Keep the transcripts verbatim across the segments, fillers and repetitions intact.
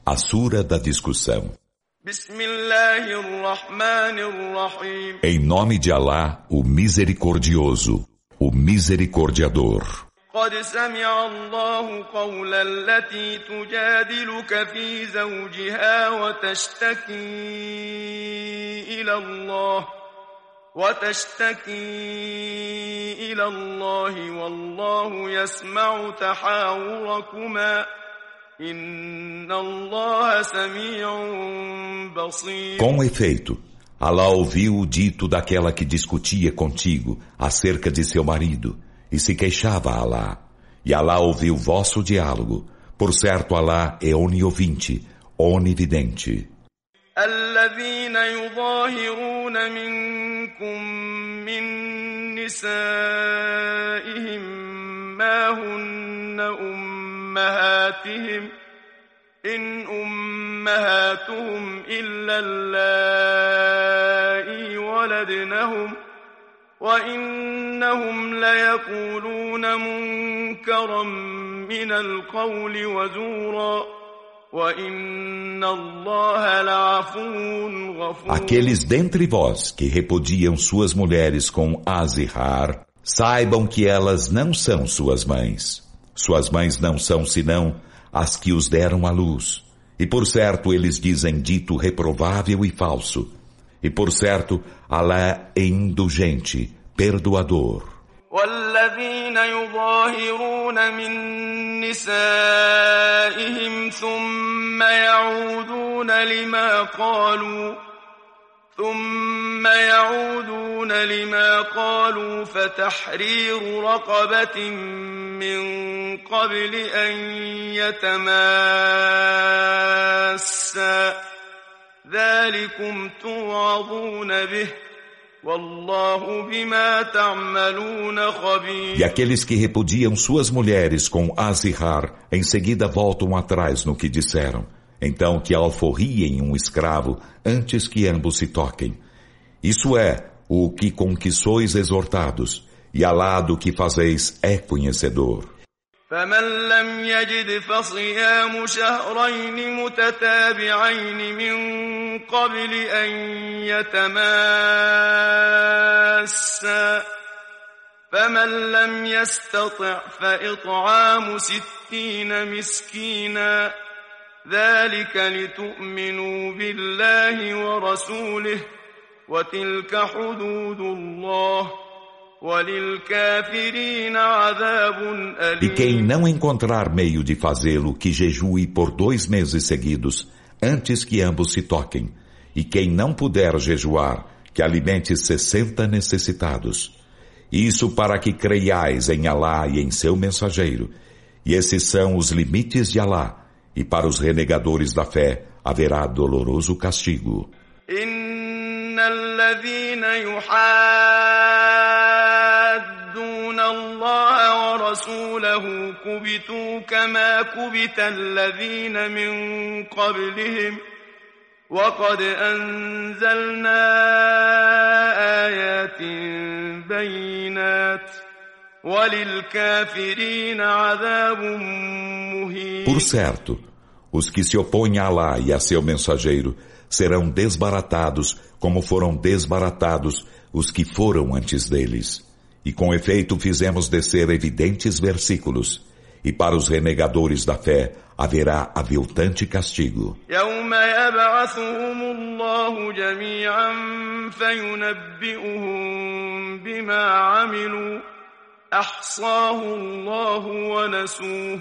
A Sura da Discussão. Em nome de Alá, o Misericordioso, o Misericordiador. قد سمع الله قول التي تجادلك في زوجها وتشتكي إلى الله وتشتكي إلى الله والله يسمع تحاوركما إن الله سميع بصير. Com efeito, Alá ouviu o dito daquela que discutia contigo acerca de seu marido e se queixava a Alá. E Alá ouviu vosso diálogo. Por certo, Alá é oniovinte, onividente. الذين يظاهرون منكم من نسائهم ما هن أمهاتهم إن أمهاتهم إلا اللائي ولدنهم وإنهم ليقولون منكرا من القول وزورا وإن الله لعفو غفور. Aqueles dentre vós que repudiam suas mulheres com azihar, saibam que elas não são suas mães. Suas mães não são senão as que os deram à luz. E por certo eles dizem dito reprovável e falso. E por certo, Alá é indulgente, perdoador. والذين يظاهرون من نسائهم ثم يعودون لما قالوا ثم يعودون لما قالوا فتحرير رقبة من قبل أن يتماسا ذلكم توعظون به والله بما تعملون خبير. E aqueles que repudiam suas mulheres com azihar, em seguida voltam atrás no que disseram. Então que alforriem um escravo antes que ambos se toquem. Isso é o que com que sois exortados, e Alá do que fazeis é conhecedor. فمن لم يجد فصيام شهرين متتابعين من قبل أن يتماسا فمن لم يستطع فإطعام ستين مسكينا ذلك لتؤمنوا بالله ورسوله وتلك حدود الله E quem não encontrar meio de fazê-lo, que jejue por dois meses seguidos, antes que ambos se toquem. E quem não puder jejuar, que alimente sessenta necessitados. Isso para que creiais em Alá e em seu mensageiro. E esses são os limites de Alá. E para os renegadores da fé haverá doloroso castigo. إن الذين يحادون الله ورسوله كبتوا كما كبت الذين من قبلهم وقد أنزلنا آيات بينات وللكافرين عذاب مهين. Por certo, os que se opõem a Alá e a seu mensageiro serão desbaratados como foram desbaratados os que foram antes deles. E com efeito fizemos descer evidentes versículos. E para os renegadores da fé haverá aviltante castigo. يوم يبعثهم الله جميعا فينبئهم بما عملوا أحصاه الله ونسوه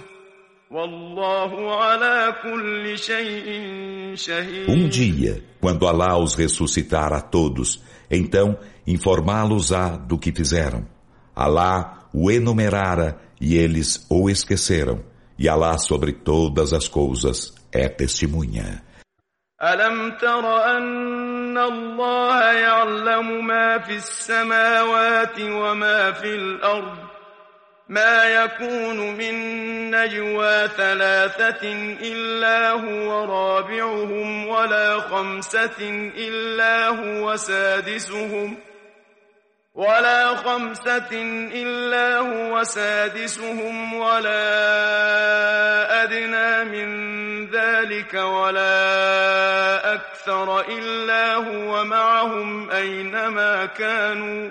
Um dia, quando Alá os ressuscitar a todos, então informá-los-á do que fizeram. Alá o enumerara e eles o esqueceram. E Alá sobre todas as coisas é testemunha. ألم تر أن الله يعلم ما في السماوات وما في الأرض ما يكون من نجوى ثلاثة إلا هو رابعهم ولا خمسة إلا هو سادسهم ولا خمسة إلا هو سادسهم ولا أدنى من ذلك ذلك ولا أكثر إلا هو معهم أينما كانوا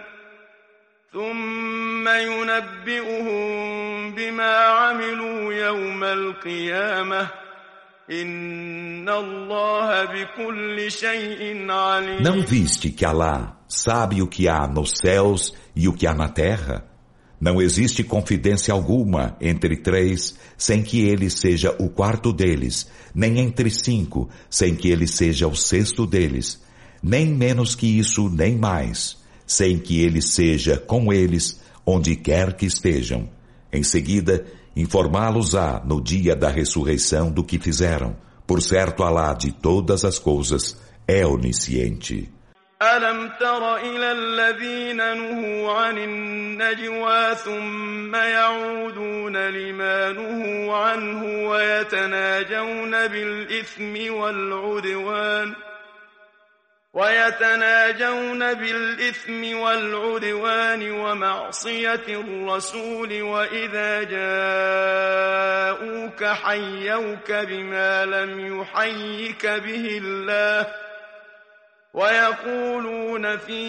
ثم ينبئهم بما عملوا يوم القيامة إن الله بكل شيء عليم. Não viste que Alá sabe o que há nos céus e o que há na terra? Não existe confidência alguma entre três sem que ele seja o quarto deles, nem entre cinco sem que ele seja o sexto deles, nem menos que isso nem mais, sem que ele seja com eles onde quer que estejam. Em seguida, informá-los-á no dia da ressurreição do que fizeram. Por certo, Alá de todas as coisas é onisciente. ألم تر إلى الذين نهوا عن النجوى ثم يعودون لما نهوا عنه ويتناجون بالإثم والعدوان ويتناجون بالإثم والعدوان ومعصية الرسول وإذا جاءوك حيوك بما لم يحيك به الله ويقولون في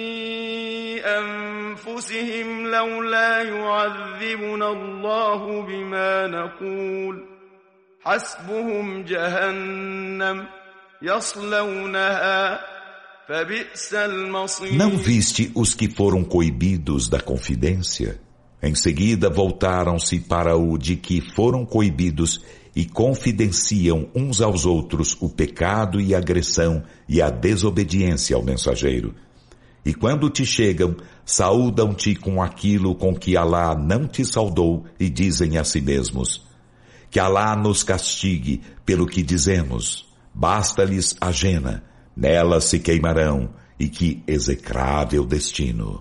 أنفسهم لولا يعذبنا الله بما نقول حسبهم جهنم يصلونها فبئس المصير. Não viste os que foram coibidos da confidência? Em seguida voltaram-se para o de que foram coibidos e confidenciam uns aos outros o pecado e a agressão e a desobediência ao mensageiro. E quando te chegam, saúdam-te com aquilo com que Alá não te saudou e dizem a si mesmos: que Alá nos castigue pelo que dizemos, basta-lhes a jena, nela se queimarão, e que execrável destino.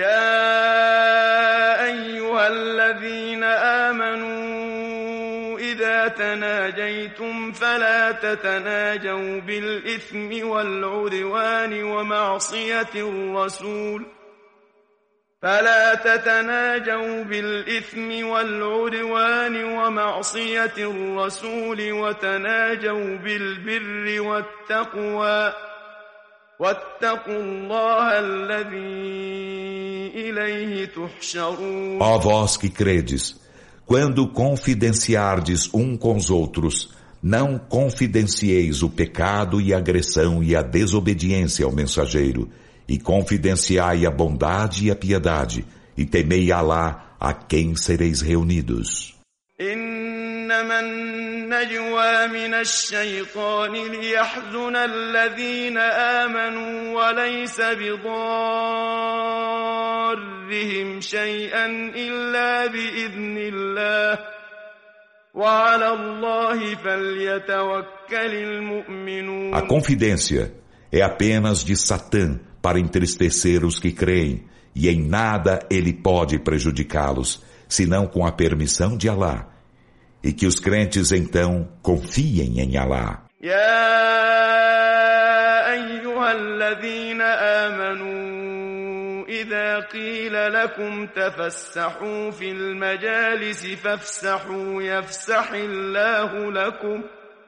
يا أيها الذين آمنوا إذا تناجيتم فلا تتناجوا بالإثم والعدوان ومعصية الرسول فلا تتناجوا بالإثم والعدوان ومعصية الرسول وتناجوا بالبر والتقوى واتقوا الله الذي إليه تحشرون. Ó vós que credes, quando confidenciardes um com os outros, não confidencieis o pecado e a agressão e a desobediência ao mensageiro, e confidenciai a bondade e a piedade, e temei Alá, a quem sereis reunidos. إنما النجوى من الشيطان ليحزن الذين آمنوا وليس بضارهم شيئا إلا بإذن الله وعلى الله فليتوكل المؤمنون. A confidência é apenas de Satã para entristecer os que creem, e em nada ele pode prejudicá-los, senão com a permissão de Alá. E que os crentes então confiem em Alá. يا أيها الذين آمنوا إذا قيل لكم تفسحوا في المجالس فافسحوا يفسح الله لكم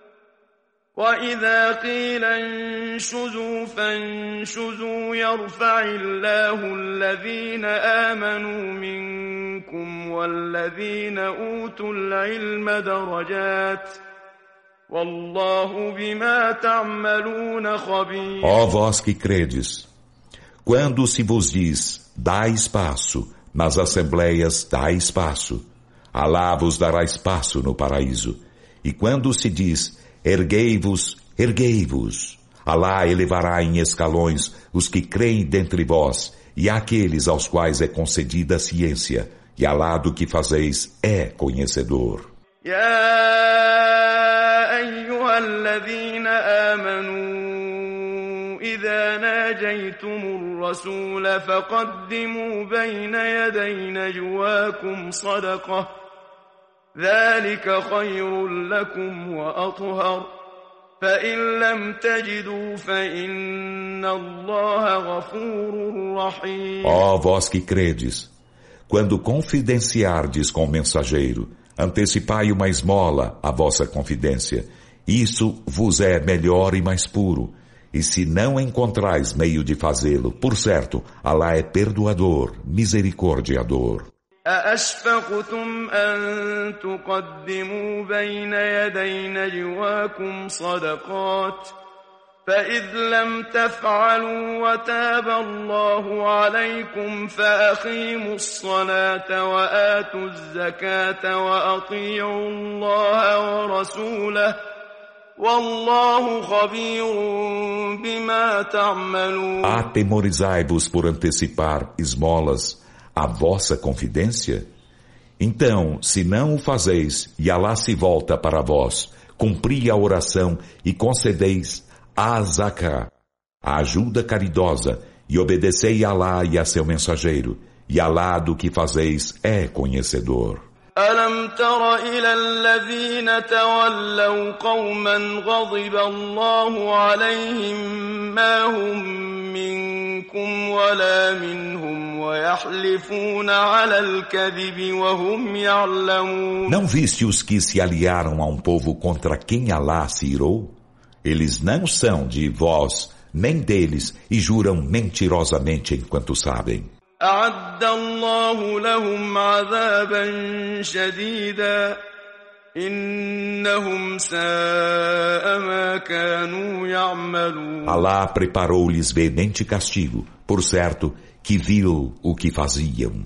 وإذا قيل انشزوا فانشزوا يرفع الله الذين آمنوا منكم والذين أوتوا العلم درجات والله بما تعملون خبير. Ó vós que credes, quando se vos diz, dá espaço, nas assembleias dá espaço, Alá vos dará espaço no paraíso. E quando se diz, erguei-vos, erguei-vos, Alá elevará em escalões os que creem dentre vós, e aqueles aos quais é concedida a ciência, e Alá do que fazeis é conhecedor. يا أيها الذين آمنوا إذا ناجيتم الرسول فقدموا بين يدي نجواكم صدقة ذلك خير لكم وأطهر فإن لم تجدوا فإن الله غفور رحيم. Ó vós que credes, quando confidenciardes com o mensageiro, antecipai uma esmola à vossa confidência. Isso vos é melhor e mais puro. E se não encontrais meio de fazê-lo, por certo, Alá é perdoador, misericordiador. أأشفقتم أن تقدموا بين يدي نجواكم صدقات فإذ لم تفعلوا وتاب الله عليكم فأقيموا الصلاة وآتوا الزكاة وأطيعوا الله ورسوله والله خبير بما تعملون. Atemorizai-vos por antecipar esmolas a vossa confidência? Então, se não o fazeis, e Alá se volta para vós, cumpri a oração e concedeis a zaká, a ajuda caridosa, e obedecei a Alá e a seu mensageiro, e Alá do que fazeis é conhecedor. ألم تر إلى الذين تولوا قوما غضب الله عليهم ما هم منكم ولا منهم ويحلفون على الكذب وهم يعلمون. Não viste os que se aliaram a um povo contra quem Alá se irou? Eles não são de vós, nem deles, e juram mentirosamente enquanto sabem. أعد الله لهم عذابا شديدا إنهم ساء ما كانوا يعملون. Alá preparou-lhes veemente castigo, por certo que viu o que faziam.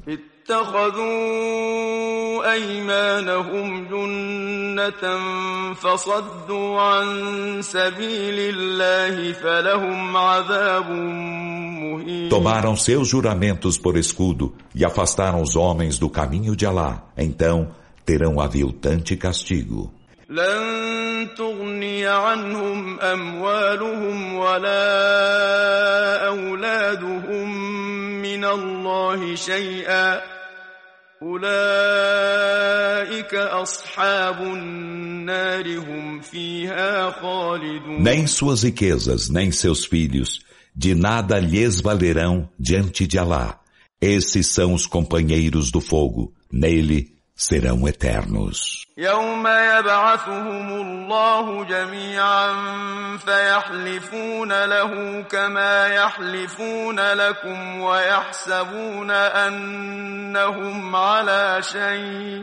اتخذوا أيمانهم جنة فصدوا عن سبيل الله فلهم عذاب مهين. Tomaram seus juramentos por escudo e afastaram os homens do caminho de Alá. Então terão aviltante castigo. لن تغني عنهم أموالهم ولا أولادهم من الله شيئا أولئك أصحاب النار هم فيها خالدون. Nem suas riquezas, nem seus filhos, de nada lhes valerão diante de Alá. Esses são os companheiros do fogo, nele serão eternos. يوم يبعثهم الله جميعا فيحلفون له كما يحلفون لكم ويحسبون أنهم على شيء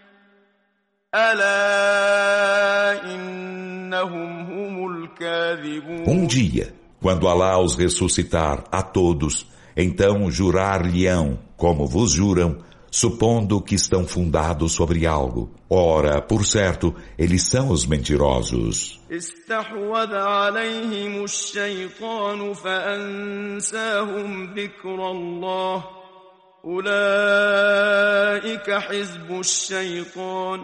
ألا إنهم هم الكاذبون. Um dia, quando Alá os ressuscitar a todos, então jurar-lhe-ão, como vos juram, supondo que estão fundados sobre algo. Ora, por certo, eles são os mentirosos. استحوذ عليهم الشيطان فأنساهم ذكر الله أولئك حزب الشيطان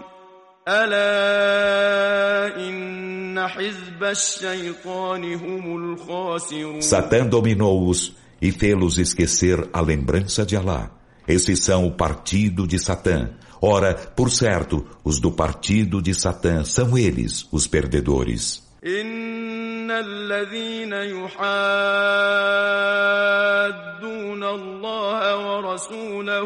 ألا إن حزب الشيطان هم الخاسرون. Satã dominou-os e fê-los esquecer a lembrança de Alá. Esses são o partido de Satã. Ora, por certo, os do partido de Satã são eles, os perdedores. إن الذين يحادون الله ورسوله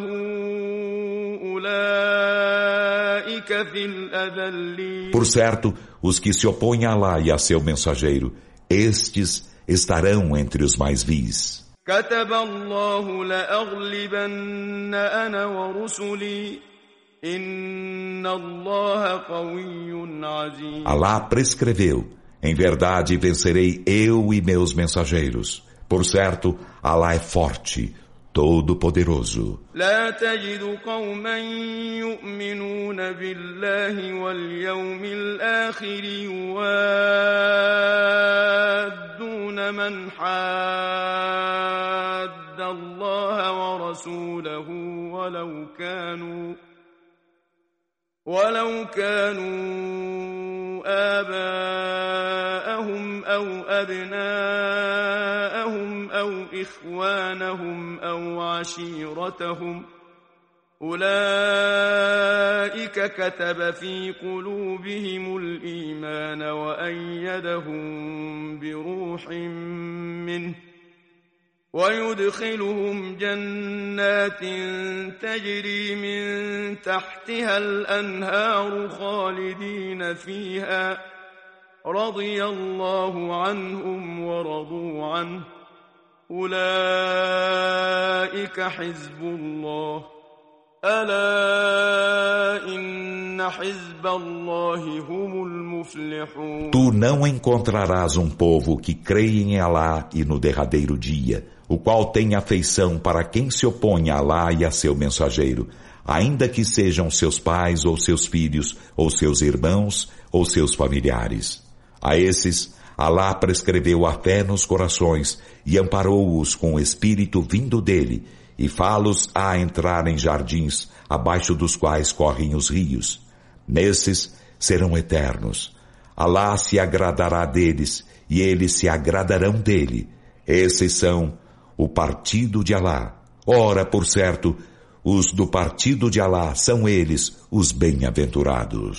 أولئك في الأذلين. Por certo, os que se opõem a Alá e a seu mensageiro, estes estarão entre os mais vis. كتب الله لأغلبن أنا ورسلي إن الله قوي عزيز. Alá prescreveu, em verdade vencerei eu e meus mensageiros. Por certo, Alá é forte, todo-poderoso. لا تجد قوما يؤمنون بالله واليوم الآخر يوادون من حاد الله ورسوله ولو كانوا ولو كانوا آباءهم أو أبناءهم أو إخوانهم أو عشيرتهم أولئك كتب في قلوبهم الإيمان وأيدهم بروح منه ويدخلهم جنات تجري من تحتها الأنهار خالدين فيها رضي الله عنهم ورضوا عنه أولئك حزب الله ألا إن حزب الله هم المفلحون. Tu não encontrarás um povo que creia em Alá e no derradeiro dia, o qual tem afeição para quem se opõe a Alá e a seu mensageiro, ainda que sejam seus pais ou seus filhos, ou seus irmãos, ou seus familiares. A esses, Alá prescreveu a fé nos corações e amparou-os com o espírito vindo dele, e fá-los a entrar em jardins, abaixo dos quais correm os rios. Nesses serão eternos. Alá se agradará deles, e eles se agradarão dele. Esses são o partido de Alá. Ora, por certo, os do partido de Alá são eles os bem-aventurados.